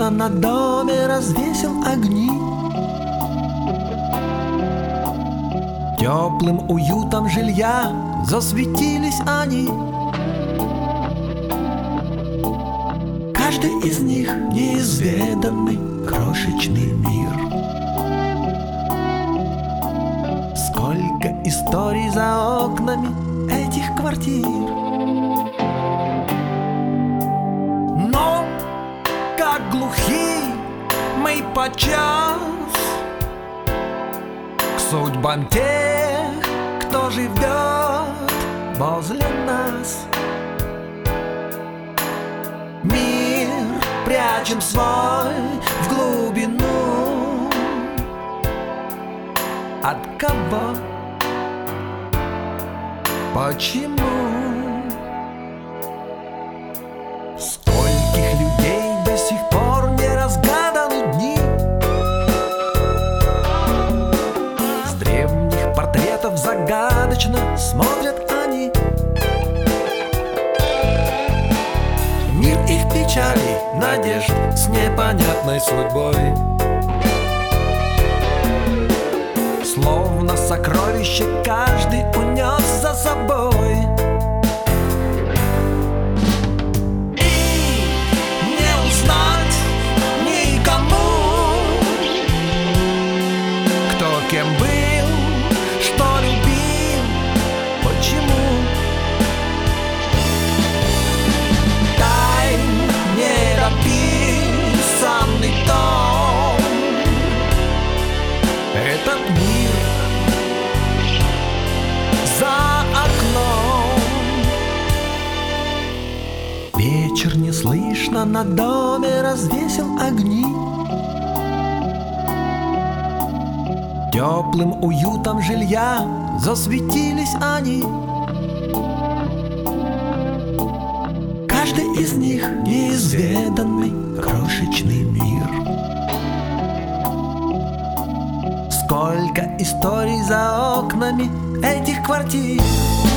слышно, на доме развесил огни. Теплым уютом жилья засветились они. Каждый из них неизведанный крошечный мир. Сколько историй за окнами этих квартир. Но как глухи мы подчас к судьбам тех, кто живет возле нас. Мир прячем свой в глубину. От кого? Почему? Скольких людей до сих пор не разгаданы дни. С древних портретов загадочно смотрят они. Мир их печали, надежд с непонятной судьбой. Словно сокровище каждый унес за собой. И не узнать никому, кто кем был, что любил, почему. Тайн недописанный том. Этот мир за окном. Вечер неслышно на доме развесил огни. Теплым уютом жилья засветились они. Каждый из них неизведанный крошечный мир. Сколько историй за окнами этих квартир.